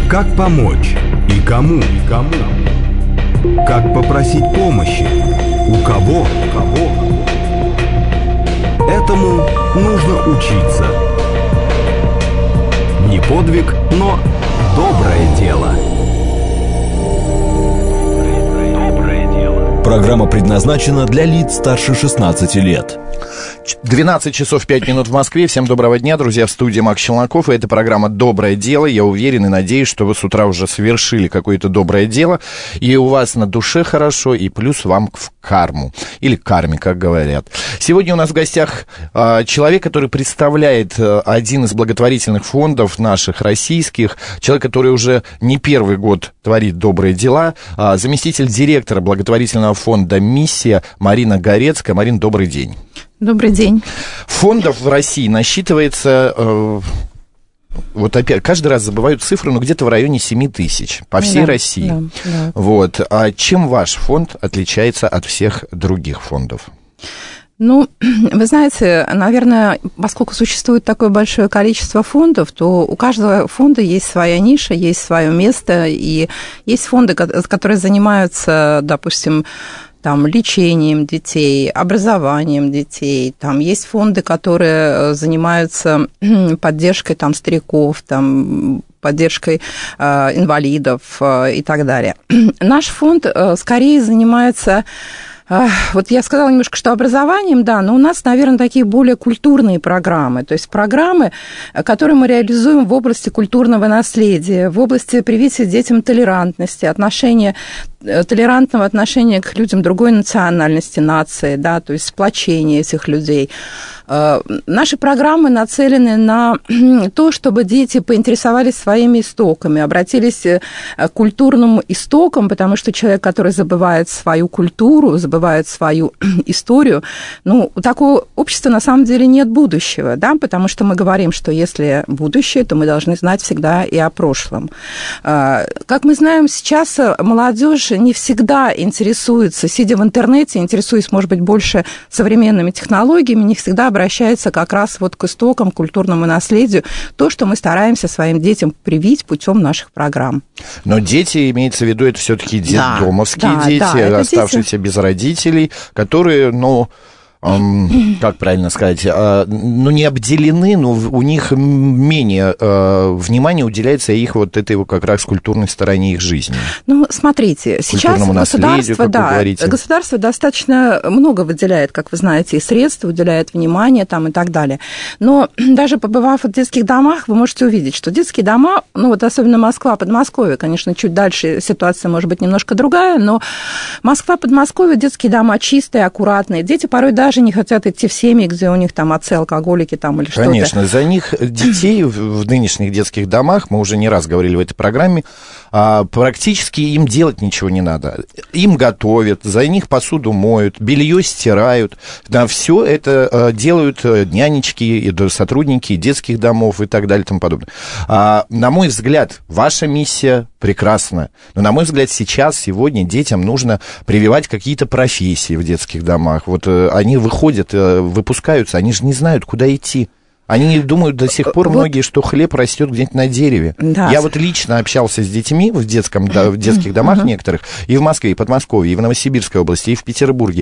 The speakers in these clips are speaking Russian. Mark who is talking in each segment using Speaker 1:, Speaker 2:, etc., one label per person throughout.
Speaker 1: Как помочь и кому? Как попросить помощи? У кого? Этому нужно учиться. Не подвиг, но доброе дело.
Speaker 2: Программа предназначена для лиц старше 16 лет.
Speaker 3: 12 часов 5 минут в Москве. Всем доброго дня, друзья, в студии Макс Челноков. И это программа «Доброе дело». Я уверен и надеюсь, что вы с утра уже совершили какое-то доброе дело, и у вас на душе хорошо, и плюс вам в карму. Или карме, как говорят. Сегодня у нас в гостях человек, который представляет один из благотворительных фондов наших российских. Человек, который уже не первый год творит добрые дела. Заместитель директора благотворительного фонда «Миссия» Марина Горецкая. Марин, добрый день.
Speaker 4: Добрый день.
Speaker 3: Фондов в России насчитывается, вот опять, каждый раз забывают цифры, но где-то в районе 7 тысяч по всей России.
Speaker 4: Да.
Speaker 3: Вот. А чем ваш фонд отличается от всех других фондов?
Speaker 4: Ну, вы знаете, наверное, поскольку существует такое большое количество фондов, то у каждого фонда есть своя ниша, есть свое место, и есть фонды, которые занимаются, допустим, там, лечением детей, образованием детей. Там есть фонды, которые занимаются поддержкой там, стариков, там, поддержкой инвалидов и так далее. Наш фонд скорее занимается... Вот я сказала немножко, что образованием, да, но у нас, наверное, такие более культурные программы, то есть программы, которые мы реализуем в области культурного наследия, в области привития детям толерантности, толерантного отношения к людям другой национальности, нации, да, то есть сплочения этих людей. Наши программы нацелены на то, чтобы дети поинтересовались своими истоками, обратились к культурным истокам, потому что человек, который забывает свою культуру, забывает свою историю, ну, у такого общества на самом деле нет будущего, да, потому что мы говорим, что если будущее, то мы должны знать всегда и о прошлом. Как мы знаем, сейчас молодежь не всегда интересуется, сидя в интернете, интересуясь, может быть, больше современными технологиями, не всегда обращается как раз вот к истокам, к культурному наследию, то, что мы стараемся своим детям привить путем наших программ.
Speaker 3: Но дети, имеется в виду, это все-таки детдомовские дети, оставшиеся без родителей, которые, ну... как правильно сказать, ну, не обделены, но у них менее внимания уделяется их вот этой вот как раз культурной стороне их жизни.
Speaker 4: Ну, смотрите, сейчас государство достаточно много выделяет, как вы знаете, и средств, уделяет внимание там и так далее. Но даже побывав в детских домах, вы можете увидеть, что детские дома, ну, вот особенно Москва, Подмосковье, конечно, чуть дальше ситуация может быть немножко другая, но Москва, Подмосковье, детские дома чистые, аккуратные, дети порой даже не хотят идти в семьи, где у них там отцы алкоголики там или что-то.
Speaker 3: Конечно, за них детей в нынешних детских домах, мы уже не раз говорили в этой программе, практически им делать ничего не надо. Им готовят, за них посуду моют, белье стирают. Да, все это делают нянечки, сотрудники детских домов и так далее и тому подобное. На мой взгляд, ваша миссия прекрасна. Но, на мой взгляд, сегодня детям нужно прививать какие-то профессии в детских домах. Вот они выходят, выпускаются, они же не знают, куда идти. Они думают до сих пор многие, что хлеб растет где-нибудь на дереве. Да. Я вот лично общался с детьми в детских домах некоторых, и в Москве, и в Подмосковье, и в Новосибирской области, и в Петербурге.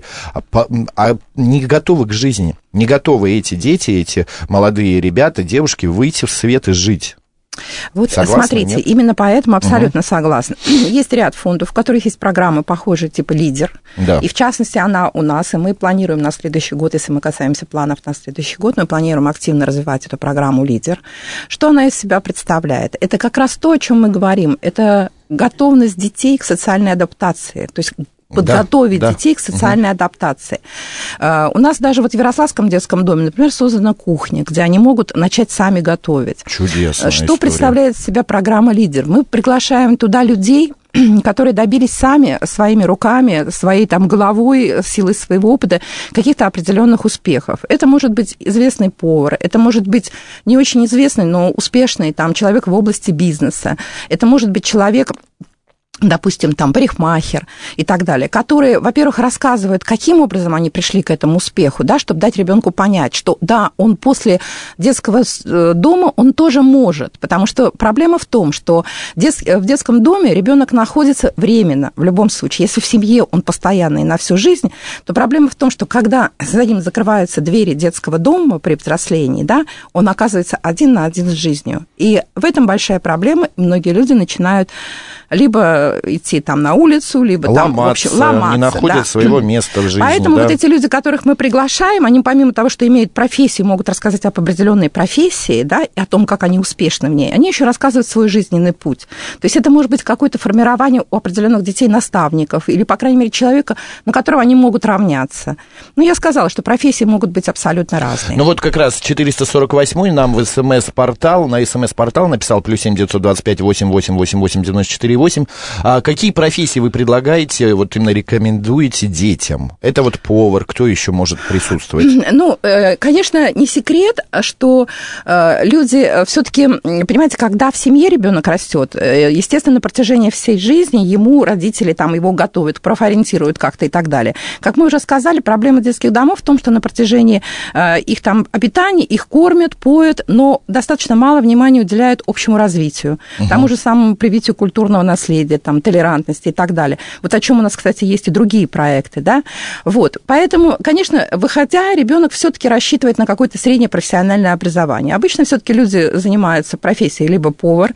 Speaker 3: Не готовы к жизни. Не готовы эти дети, эти молодые ребята, девушки выйти в свет и жить.
Speaker 4: Вот согласны, смотрите, нет? Именно поэтому абсолютно согласна. Есть ряд фондов, в которых есть программы похожие, типа «Лидер». Да. И в частности, она у нас, и мы планируем на следующий год, если мы касаемся планов на следующий год, мы планируем активно развивать эту программу «Лидер». Что она из себя представляет? Это как раз то, о чем мы говорим. Это готовность детей к социальной адаптации. То есть подготовить детей к социальной адаптации. У нас даже вот в Ярославском детском доме, например, создана кухня, где они могут начать сами готовить.
Speaker 3: Чудесно.
Speaker 4: Что представляет из себя программа «Лидер»? Мы приглашаем туда людей, которые добились сами своими руками, своей там головой, силой своего опыта каких-то определенных успехов. Это может быть известный повар, это может быть не очень известный, но успешный там человек в области бизнеса, это может быть человек, допустим, там, парикмахер и так далее, которые, во-первых, рассказывают, каким образом они пришли к этому успеху, да, чтобы дать ребенку понять, что да, он после детского дома, он тоже может, потому что проблема в том, что в детском доме ребенок находится временно, в любом случае. Если в семье он постоянный на всю жизнь, то проблема в том, что когда за ним закрываются двери детского дома при взрослении, да, он оказывается один на один с жизнью. И в этом большая проблема, и многие люди начинают либо идти там на улицу, либо там, в общем, ломаться.
Speaker 3: Не находят своего места в жизни.
Speaker 4: Поэтому вот эти люди, которых мы приглашаем, они помимо того, что имеют профессию, могут рассказать об определенной профессии, да, и о том, как они успешны в ней, они еще рассказывают свой жизненный путь. То есть это может быть какое-то формирование у определенных детей наставников или, по крайней мере, человека, на которого они могут равняться. Но я сказала, что профессии могут быть абсолютно разные.
Speaker 3: Ну вот как раз 448-й нам в СМС-портал, на СМС-портал написал +7 925 8888 94 8. А какие профессии вы предлагаете, вот именно рекомендуете детям? Это вот повар, кто еще может присутствовать?
Speaker 4: Ну, конечно, не секрет, что люди все-таки, понимаете, когда в семье ребенок растет, естественно, на протяжении всей жизни ему родители там его готовят, профориентируют как-то и так далее. Как мы уже сказали, проблема детских домов в том, что на протяжении их там обитания их кормят, поят, но достаточно мало внимания уделяют общему развитию, тому же самому привитию культурного наследия, там, толерантности и так далее. Вот о чем у нас, кстати, есть и другие проекты, да. Вот, поэтому, конечно, выходя, ребенок все-таки рассчитывает на какое-то среднее профессиональное образование. Обычно все-таки люди занимаются профессией либо повар,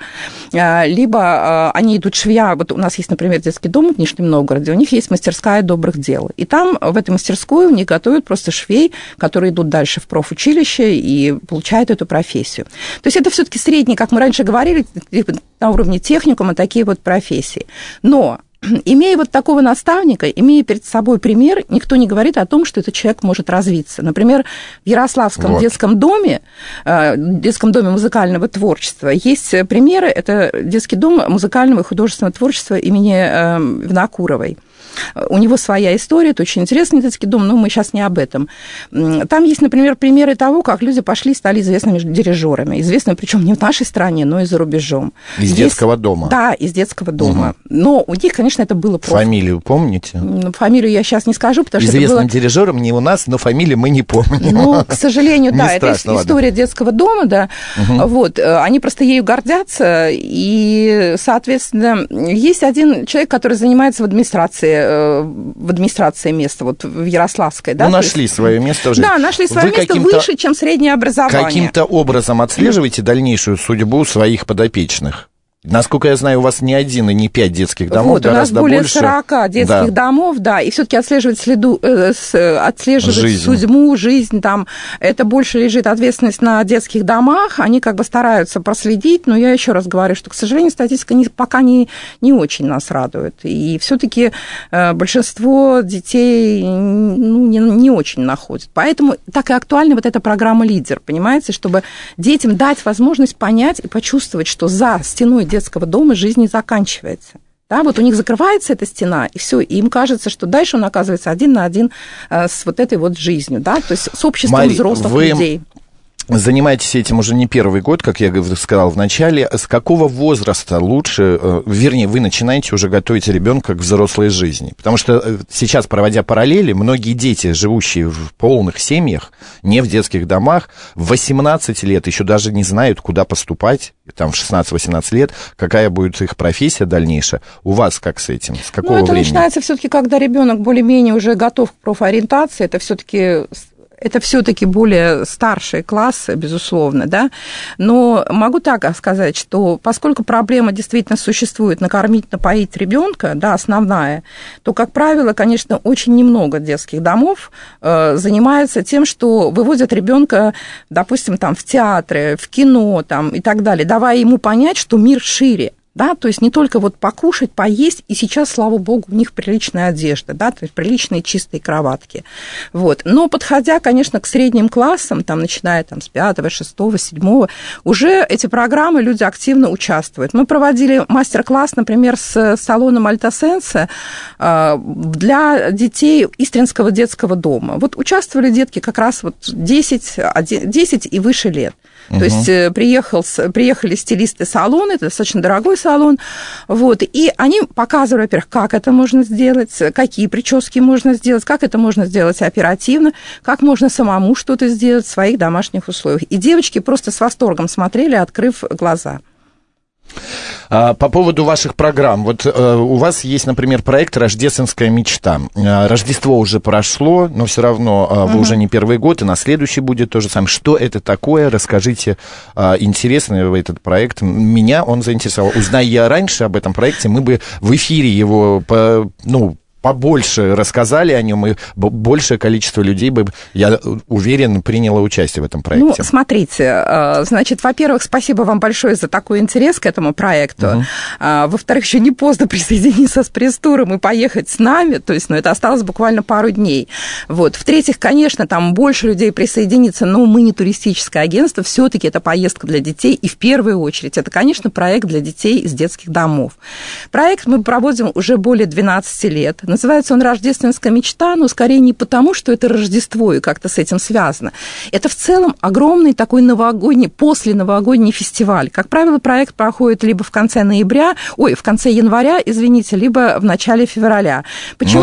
Speaker 4: либо они идут швея. Вот у нас есть, например, детский дом в Нижнем Новгороде, у них есть мастерская добрых дел. И там, в этой мастерской, у них готовят просто швей, которые идут дальше в профучилище и получают эту профессию. То есть это все-таки средний, как мы раньше говорили, на уровне техникума такие вот профессии. Но имея вот такого наставника, имея перед собой пример, никто не говорит о том, что этот человек может развиться. Например, в Ярославском детском доме музыкального творчества есть примеры. Это детский дом музыкального и художественного творчества имени Винокуровой. У него своя история, это очень интересный детский дом, но мы сейчас не об этом. Там есть, например, примеры того, как люди пошли и стали известными дирижерами. Известными, причем не в нашей стране, но и за рубежом.
Speaker 3: Из детского дома?
Speaker 4: Да, из детского дома. Но у них, конечно, это было просто.
Speaker 3: Фамилию помните?
Speaker 4: Фамилию я сейчас не скажу, потому что
Speaker 3: известным дирижером не у нас, но фамилию мы не помним.
Speaker 4: Ну, к сожалению, да, это история детского дома, да. Вот, они просто ею гордятся, и, соответственно, есть один человек, который занимается в администрации места, вот в Ярославской, да?
Speaker 3: Ну, нашли свое место в жизни.
Speaker 4: Да, нашли свое место выше, чем среднее образование.
Speaker 3: Каким-то образом отслеживаете дальнейшую судьбу своих подопечных? Насколько я знаю, у вас не 1 и не 5 детских домов,
Speaker 4: вот,
Speaker 3: гораздо
Speaker 4: больше.
Speaker 3: больше.
Speaker 4: У нас более 40 детских домов, да, и все-таки отслеживать судьбу, жизнь, там, это больше лежит ответственность на детских домах, они как бы стараются проследить, но я еще раз говорю, что, к сожалению, статистика пока не очень нас радует, и все-таки большинство детей не очень находят, поэтому так и актуальна вот эта программа «Лидер», понимаете, чтобы детям дать возможность понять и почувствовать, что за стеной детского дома жизнь не заканчивается. Да, вот у них закрывается эта стена, и все, и им кажется, что дальше он оказывается один на один с вот этой вот жизнью, да, то есть с обществом взрослых людей.
Speaker 3: Занимаетесь этим уже не первый год, как я сказал в начале. С какого возраста лучше, вернее, вы начинаете уже готовить ребенка к взрослой жизни? Потому что сейчас, проводя параллели, многие дети, живущие в полных семьях, не в детских домах, в 18 лет еще даже не знают, куда поступать, там в 16-18 лет, какая будет их профессия дальнейшая. У вас как с этим? С какого времени? Это
Speaker 4: начинается все-таки, когда ребенок более-менее уже готов к профориентации, это все-таки более старшие классы, безусловно, да, но могу так сказать, что поскольку проблема действительно существует, накормить, напоить ребенка, да, основная, то, как правило, конечно, очень немного детских домов занимаются тем, что выводят ребенка, допустим, там, в театры, в кино там, и так далее, давая ему понять, что мир шире. Да, то есть не только вот покушать, поесть, и сейчас, слава богу, у них приличная одежда, да, то есть приличные чистые кроватки. Вот. Но подходя, конечно, к средним классам, там, начиная там, с 5, 6, 7, уже эти программы люди активно участвуют. Мы проводили мастер-класс, например, с салоном Альтасенсе для детей Истринского детского дома. Вот участвовали детки как раз вот 10 и выше лет. То есть приехали стилисты салона, это достаточно дорогой салон, вот, и они показывали, во-первых, как это можно сделать, какие прически можно сделать, как это можно сделать оперативно, как можно самому что-то сделать в своих домашних условиях. И девочки просто с восторгом смотрели, открыв глаза.
Speaker 3: По поводу ваших программ. Вот у вас есть, например, проект «Рождественская мечта». Рождество уже прошло, но все равно вы уже не первый год, и на следующий будет то же самое. Что это такое? Расскажите, интересный этот проект. Меня он заинтересовал. Узнай я раньше об этом проекте, мы бы в эфире его, побольше рассказали о нем, и большее количество людей бы, я уверен, приняло участие в этом проекте.
Speaker 4: Ну, смотрите, значит, во-первых, спасибо вам большое за такой интерес к этому проекту. Во-вторых, еще не поздно присоединиться с пресс-туром и поехать с нами, то есть, это осталось буквально пару дней. Вот. В-третьих, конечно, там больше людей присоединится, но мы не туристическое агентство, все-таки это поездка для детей, и в первую очередь это, конечно, проект для детей из детских домов. Проект мы проводим уже более 12 лет. Называется он «Рождественская мечта», но скорее не потому, что это Рождество и как-то с этим связано. Это в целом огромный такой посленовогодний фестиваль. Как правило, проект проходит либо в конце января, либо в начале февраля. Почему?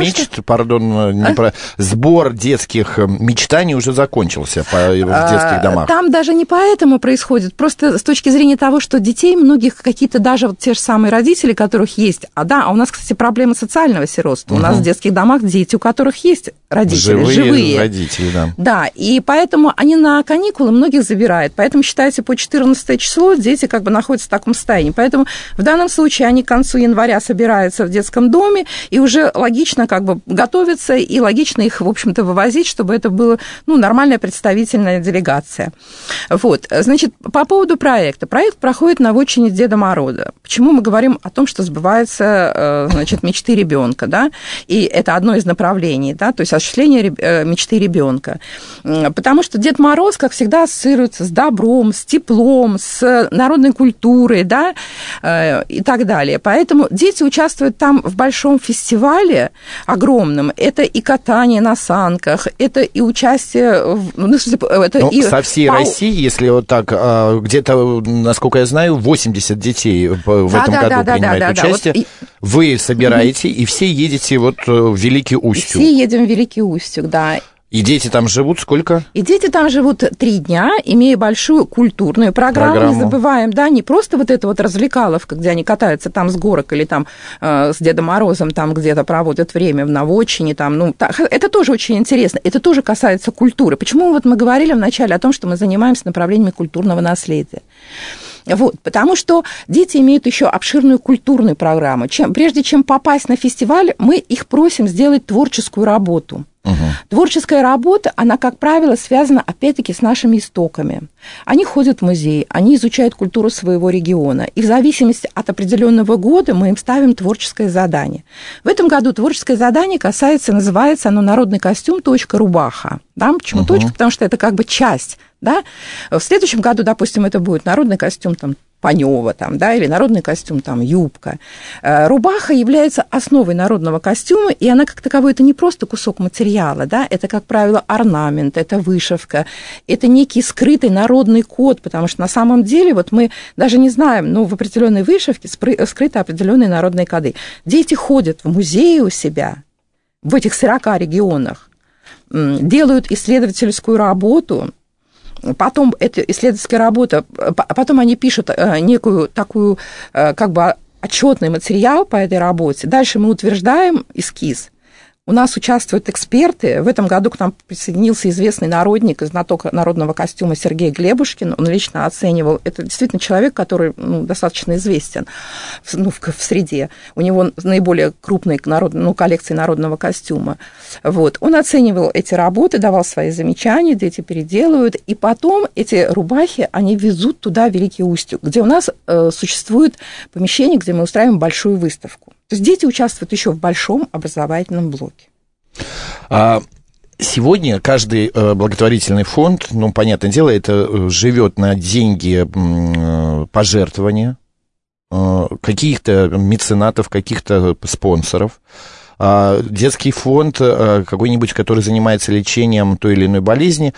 Speaker 3: Сбор детских мечтаний уже закончился в детских домах.
Speaker 4: Там даже не поэтому происходит, просто с точки зрения того, что детей многих какие-то даже вот те же самые родители, которых есть, у нас, кстати, проблема социального сиротства. У нас в детских домах дети, у которых есть родители, живые
Speaker 3: родители, да.
Speaker 4: Да, и поэтому они на каникулы многих забирают. Поэтому, считайте, по 14 число дети находятся в таком состоянии. Поэтому в данном случае они к концу января собираются в детском доме, и уже логично готовятся, и логично их, в общем-то, вывозить, чтобы это была нормальная представительная делегация. Вот, значит, по поводу проекта. Проект проходит на вотчине Деда Мороза. Почему мы говорим о том, что сбываются, мечты ребенка, да, и это одно из направлений, да, то есть осуществление мечты ребенка. Потому что Дед Мороз, как всегда, ассоциируется с добром, с теплом, с народной культурой, да, и так далее. Поэтому дети участвуют там в большом фестивале огромном. Это и катание на санках, это и участие...
Speaker 3: со всей России, если вот так, где-то, насколько я знаю, 80 детей в этом году принимают участие. Вы собираете, и все едете в Великий Устюг.
Speaker 4: Все едем в Великий Устюг, да.
Speaker 3: И дети там живут сколько?
Speaker 4: И дети там живут 3 дня, имея большую культурную программу. Не забываем, да, не просто эта развлекаловка, где они катаются там с горок или там с Дедом Морозом там где-то проводят время в наводчине. Это тоже очень интересно. Это тоже касается культуры. Почему мы говорили вначале о том, что мы занимаемся направлениями культурного наследия? Потому что дети имеют еще обширную культурную программу. Прежде чем попасть на фестиваль, мы их просим сделать творческую работу. Творческая работа, она, как правило, связана, опять-таки, с нашими истоками. Они ходят в музей, они изучают культуру своего региона, и в зависимости от определенного года мы им ставим творческое задание. В этом году творческое задание называется оно «Народный костюм. Рубаха». Да? Почему точка? Потому что это часть. Да? В следующем году, допустим, это будет народный костюм Панёва, или народный костюм, юбка. Рубаха является основой народного костюма, и она как таковой, это не просто кусок материала, да, это, как правило, орнамент, это вышивка, это некий скрытый народный код, потому что на самом деле мы даже не знаем, но в определенной вышивке скрыты определенные народные коды. Дети ходят в музеи у себя, в этих 40 регионах, делают исследовательскую работу. Потом эта исследовательская работа, потом они пишут некую такую, отчетный материал по этой работе. Дальше мы утверждаем эскиз. У нас участвуют эксперты. В этом году к нам присоединился известный народник, знаток народного костюма Сергей Глебушкин. Он лично оценивал. Это действительно человек, который достаточно известен в среде. У него наиболее крупные коллекции народного костюма. Он оценивал эти работы, давал свои замечания, дети переделывают. И потом эти рубахи, они везут туда, в Великий Устюг, где у нас существует помещение, где мы устраиваем большую выставку. То есть дети участвуют еще в большом образовательном блоке.
Speaker 3: Сегодня каждый благотворительный фонд, понятное дело, это живет на деньги пожертвования каких-то меценатов, каких-то спонсоров. детский фонд какой-нибудь, который занимается лечением той или иной болезни,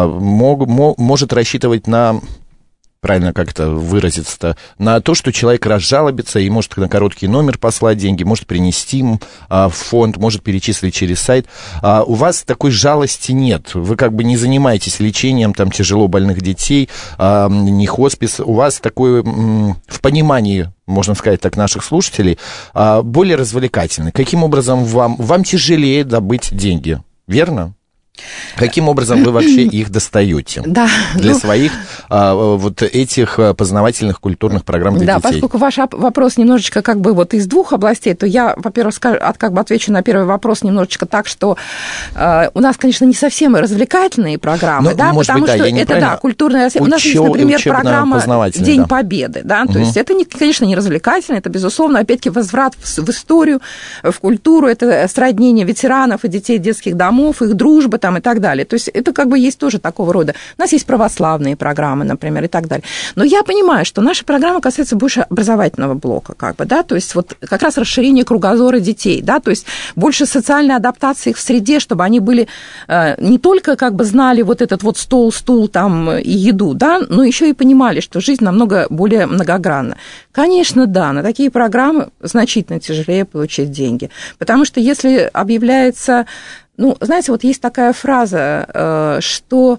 Speaker 3: может рассчитывать на... правильно как-то выразиться-то, на то, что человек разжалобится и может на короткий номер послать деньги, может принести им в фонд, может перечислить через сайт. У вас такой жалости нет. Вы как бы не занимаетесь лечением там тяжело больных детей, не хоспис. У вас такое, в понимании, можно сказать так, наших слушателей, более развлекательный. Каким образом вам тяжелее добыть деньги, верно? Каким образом вы вообще их достаете для своих вот этих познавательных культурных программ для детей?
Speaker 4: Да, поскольку ваш вопрос немножечко как бы вот из двух областей, то я, во-первых, как бы отвечу на первый вопрос немножечко так, что у нас, конечно, не совсем развлекательные программы, да, потому что это, культурная... У нас есть, например, программа «День Победы», да, то есть это, конечно, не развлекательно, это, безусловно, опять-таки, возврат в историю, в культуру, это сроднение ветеранов и детей детских домов, их дружба, там, и так далее. То есть это как бы есть тоже такого рода. У нас есть православные программы, например, и так далее. Но я понимаю, что наша программа касается больше образовательного блока, как бы, да, то есть вот как раз расширение кругозора детей, да, то есть больше социальной адаптации их в среде, чтобы они были не только как бы знали вот этот вот стол, стул там и еду, да, но еще и понимали, что жизнь намного более многогранна. Конечно, да, на такие программы значительно тяжелее получить деньги, потому что если объявляется... Ну, знаете, вот есть такая фраза, что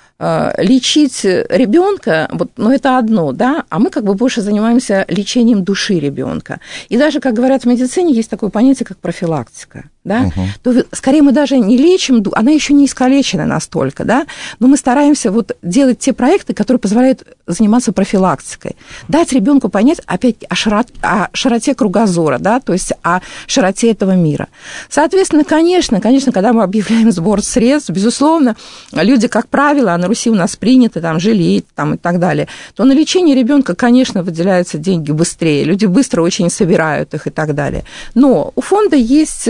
Speaker 4: лечить ребенка, вот, ну, это одно, да, а мы как бы больше занимаемся лечением души ребенка. И даже, как говорят в медицине, есть такое понятие, как профилактика, да, то скорее мы даже не лечим, она еще не искалечена настолько, да, но мы стараемся вот делать те проекты, которые позволяют заниматься профилактикой, дать ребенку понять, опять, о широте кругозора, да, то есть о широте этого мира. Соответственно, конечно, когда мы объявляем сбор средств, безусловно, люди, как правило, на Руси у нас принято там жалеть там, и так далее, то на лечение ребенка, конечно, выделяются деньги быстрее, люди быстро очень собирают их и так далее. Но у фонда есть...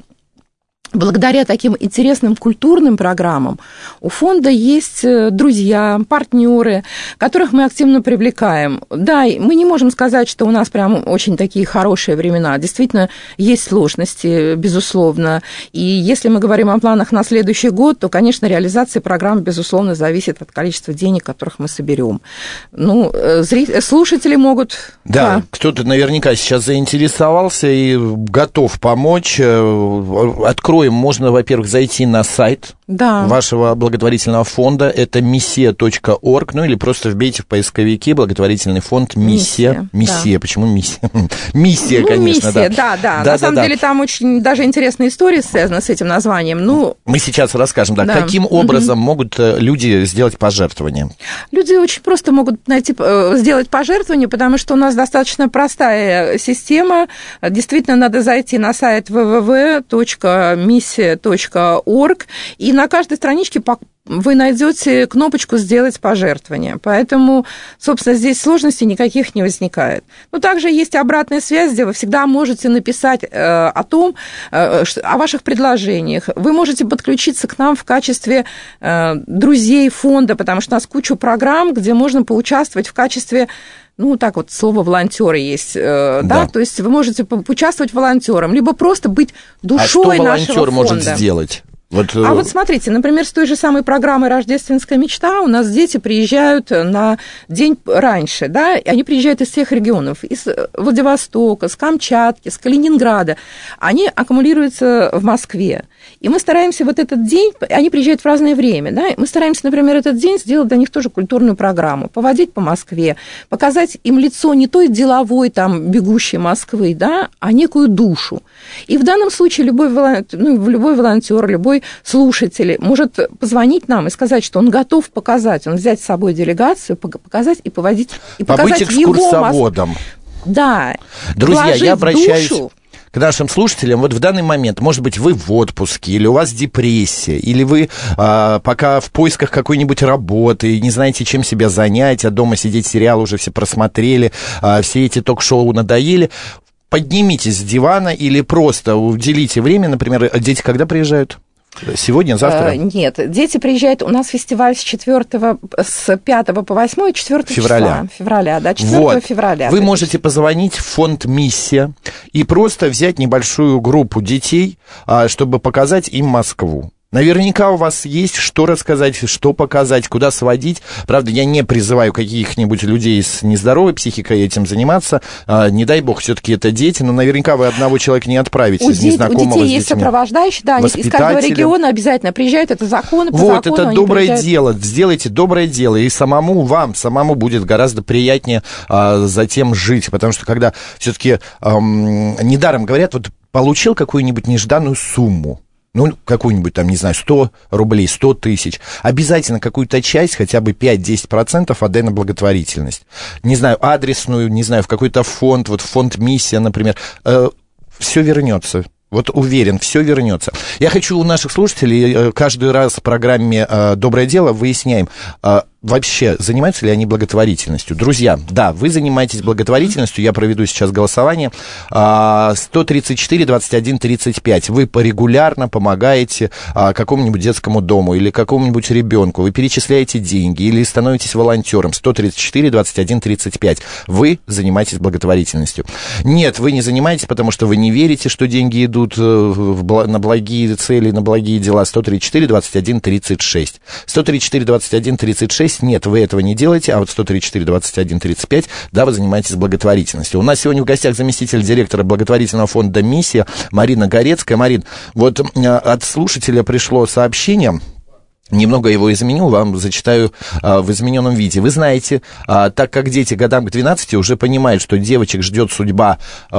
Speaker 4: Благодаря таким интересным культурным программам у фонда есть друзья, партнеры, которых мы активно привлекаем. Да, мы не можем сказать, что у нас прям очень такие хорошие времена. Действительно, есть сложности, безусловно. И если мы говорим о планах на следующий год, то, конечно, реализация программ, безусловно, зависит от количества денег, которых мы соберем. Ну, слушатели могут...
Speaker 3: Да, кто-то наверняка сейчас заинтересовался и готов помочь. Откроем. Можно, во-первых, зайти на сайт вашего благотворительного фонда. Это missia.org, ну или просто вбейте в поисковике благотворительный фонд «Миссия». Миссия. Почему «Миссия»? Миссия, конечно,
Speaker 4: миссия, да. На самом деле там очень даже интересная история связана с этим названием. Ну,
Speaker 3: мы сейчас расскажем, каким образом могут люди сделать пожертвование.
Speaker 4: Люди очень просто могут сделать пожертвование, потому что у нас достаточно простая система. Действительно, надо зайти на сайт www.missia.org, и на каждой страничке вы найдете кнопочку «Сделать пожертвование». Поэтому, собственно, здесь сложностей никаких не возникает. Но также есть обратная связь, где вы всегда можете написать о ваших предложениях. Вы можете подключиться к нам в качестве друзей фонда, потому что у нас куча программ, где можно поучаствовать в качестве... Ну, так вот, слово «волонтеры» есть, да, то есть вы можете поучаствовать волонтером, либо просто быть душой нашего фонда. А что волонтер может сделать? Вот смотрите, например, с той же самой программой «Рождественская мечта» у нас дети приезжают на день раньше, да, и они приезжают из всех регионов, из Владивостока, с Камчатки, с Калининграда, они аккумулируются в Москве, и мы стараемся вот этот день, они приезжают в разное время, да, мы стараемся, например, этот день сделать для них тоже культурную программу, поводить по Москве, показать им лицо не той деловой, там, бегущей Москвы, да, а некую душу. И в данном случае любой волонтер, любой слушатель может позвонить нам и сказать, что он готов показать, он взять с собой делегацию, показать и поводить, и показать его
Speaker 3: экскурсоводом.
Speaker 4: Да.
Speaker 3: Друзья, я обращаюсь к нашим слушателям. Вот в данный момент, может быть, вы в отпуске, или у вас депрессия, или вы пока в поисках какой-нибудь работы, и не знаете, чем себя занять, а дома сидеть, сериал уже все просмотрели, все эти ток-шоу надоели. Поднимитесь с дивана или просто уделите время, например, дети когда приезжают? Сегодня, завтра?
Speaker 4: Нет, дети приезжают, у нас фестиваль с 5 по 8, 4 февраля, да, 4 февраля.
Speaker 3: Вы можете позвонить в фонд «Миссия» и просто взять небольшую группу детей, чтобы показать им Москву. Наверняка у вас есть что рассказать, что показать, куда сводить. Правда, я не призываю каких-нибудь людей с нездоровой психикой этим заниматься. Не дай бог, все-таки это дети, но наверняка вы одного человека не отправите из незнакомого с детьми.
Speaker 4: У детей есть сопровождающие, да, они из каждого региона обязательно приезжают, это законы, по закону.
Speaker 3: Вот, это доброе дело, сделайте доброе дело, и вам самому будет гораздо приятнее затем жить, потому что когда все-таки недаром говорят, вот получил какую-нибудь нежданную сумму, ну, какую-нибудь там, не знаю, 100 рублей, 100 тысяч, обязательно какую-то часть, хотя бы 5-10% отдай на благотворительность. Не знаю, адресную, не знаю, в какой-то фонд, вот фонд «Миссия», например, все вернется. Вот уверен, все вернется. Я хочу у наших слушателей каждый раз в программе «Доброе дело» выясняем, вообще занимаются ли они благотворительностью. Друзья, да, вы занимаетесь благотворительностью, я проведу сейчас голосование. 134-21-35. Вы регулярно помогаете какому-нибудь детскому дому или какому-нибудь ребенку. Вы перечисляете деньги или становитесь волонтером. 134-21-35. Вы занимаетесь благотворительностью. Нет, вы не занимаетесь, потому что вы не верите, что деньги идут на благие цели, на благие дела. 134-21-36. 134-21-36. Нет, вы этого не делаете, а вот 134-21-35, да, вы занимаетесь благотворительностью. У нас сегодня в гостях заместитель директора благотворительного фонда «Миссия» Марина Горецкая. Марин, вот от слушателя пришло сообщение, немного его изменил, вам зачитаю в измененном виде. Вы знаете, так как дети годам к 12 уже понимают, что девочек ждет судьба,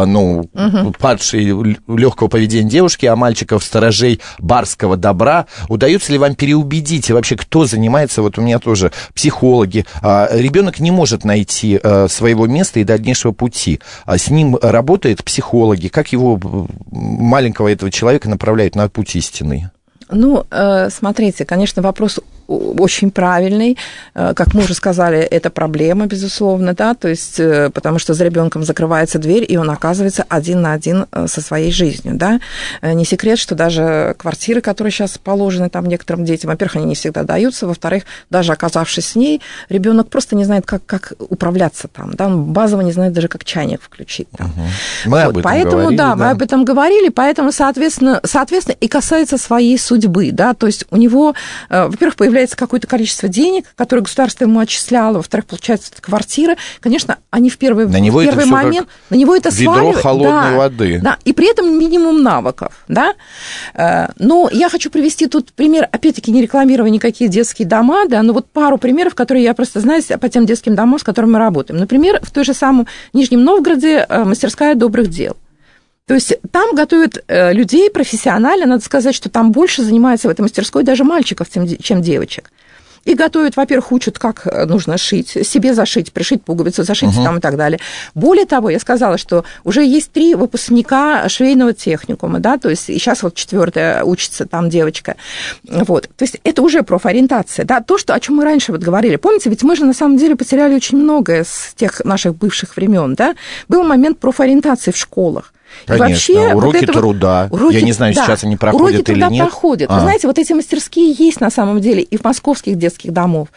Speaker 3: падшей легкого поведения девушки, а мальчиков сторожей барского добра, удается ли вам переубедить, и вообще кто занимается, вот у меня тоже психологи, ребенок не может найти своего места и дальнейшего пути, с ним работают психологи, как его маленького этого человека направляют на путь истинный?
Speaker 4: Ну, смотрите, конечно, вопрос очень правильный. Как мы уже сказали, это проблема, безусловно, да, то есть, потому что за ребенком закрывается дверь, и он оказывается один на один со своей жизнью, да. Не секрет, что даже квартиры, которые сейчас положены там некоторым детям, во-первых, они не всегда даются, во-вторых, даже оказавшись с ней, ребенок просто не знает, как управляться там, да, он базово не знает даже, как чайник включить там.
Speaker 3: Мы об этом говорили,
Speaker 4: да, мы об этом говорили, поэтому, соответственно, и касается своей судьбы, да, то есть у него, во-первых, появляется какое-то количество денег, которое государство ему отчисляло, во-вторых, получается квартира, конечно, они в первый момент, на него это сваливают.
Speaker 3: Ведро холодной воды.
Speaker 4: Да, и при этом минимум навыков, да. Но я хочу привести тут пример, опять-таки, не рекламируя никакие детские дома, да, но вот пару примеров, которые я просто знаю по тем детским домам, с которыми мы работаем. Например, в той же самом Нижнем Новгороде мастерская добрых дел. То есть там готовят людей профессионально, надо сказать, что там больше занимается в этой мастерской даже мальчиков, чем девочек. И готовят, во-первых, учат, как нужно шить, себе зашить, пришить пуговицу, зашить там и так далее. Более того, я сказала, что уже есть 3 выпускника швейного техникума, да, то есть и сейчас вот 4-я учится там девочка. Вот. То есть это уже профориентация, да, то, о чем мы раньше вот говорили. Помните, ведь мы же на самом деле потеряли очень многое с тех наших бывших времен, да. Был момент профориентации в школах.
Speaker 3: Конечно,
Speaker 4: вообще,
Speaker 3: уроки труда. Я не знаю, сейчас они проходят или нет.
Speaker 4: Уроки труда проходят. Вы знаете, вот эти мастерские есть на самом деле и в московских детских домах.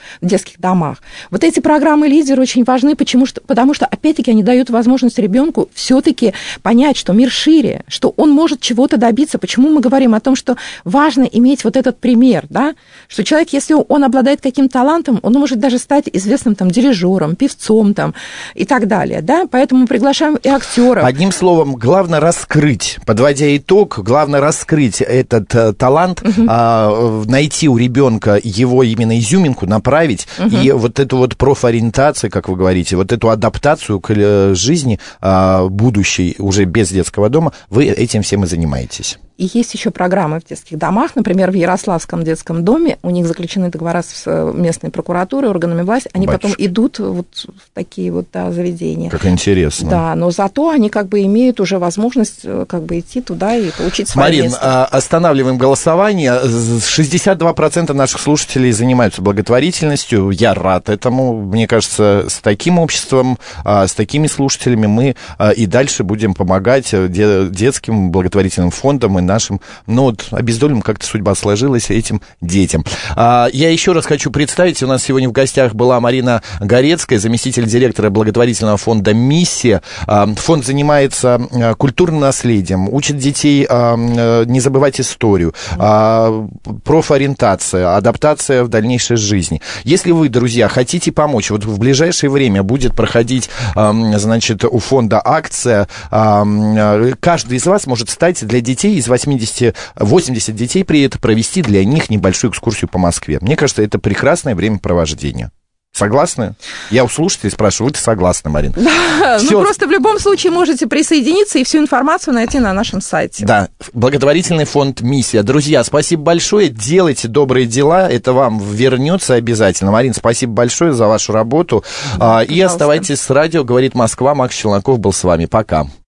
Speaker 4: Вот эти программы «Лидеры» очень важны, потому что, опять-таки, они дают возможность ребенку все-таки понять, что мир шире, что он может чего-то добиться. Почему мы говорим о том, что важно иметь вот этот пример, да? Что человек, если он обладает каким-то талантом, он может даже стать известным там дирижером, певцом там и так далее, да? Поэтому мы приглашаем и актеров.
Speaker 3: Одним словом, главное раскрыть, подводя итог, главное раскрыть этот талант, найти у ребенка его именно изюминку, направить, и вот эту вот профориентацию, как вы говорите, вот эту адаптацию к жизни будущей, уже без детского дома, вы этим всем и занимаетесь.
Speaker 4: И есть еще программы в детских домах. Например, в Ярославском детском доме у них заключены договора с местной прокуратурой, органами власти. Они потом идут вот в такие вот заведения.
Speaker 3: Как интересно.
Speaker 4: Да, но зато они как бы имеют уже возможность как бы идти туда и получить свое место.
Speaker 3: Марин, останавливаем голосование. 62% наших слушателей занимаются благотворительностью. Я рад этому. Мне кажется, с таким обществом, с такими слушателями мы и дальше будем помогать детским благотворительным фондам и нашим, ну, вот, обездоленным как-то судьба сложилась этим детям. Я еще раз хочу представить, у нас сегодня в гостях была Марина Горецкая, заместитель директора благотворительного фонда «Миссия». Фонд занимается культурным наследием, учит детей не забывать историю, профориентация, адаптация в дальнейшей жизни. Если вы, друзья, хотите помочь, вот в ближайшее время будет проходить, значит, у фонда акция, каждый из вас может стать для детей из 80 детей при этом провести для них небольшую экскурсию по Москве. Мне кажется, это прекрасное времяпровождение. Согласны? Я у слушателей спрашиваю, вы-то согласны, Марина?
Speaker 4: Да, ну просто в любом случае можете присоединиться и всю информацию найти на нашем сайте. Да,
Speaker 3: благотворительный фонд «Миссия». Друзья, спасибо большое, делайте добрые дела, это вам вернется обязательно. Марина, спасибо большое за вашу работу. И оставайтесь с радио, говорит Москва, Макс Челноков был с вами. Пока.